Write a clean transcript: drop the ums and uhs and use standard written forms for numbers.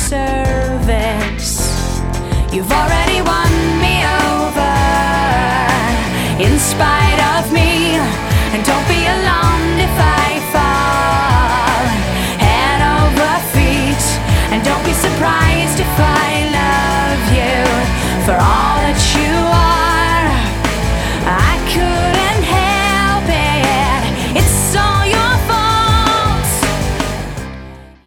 service. You've already won me over in spite of me, and don't be alone.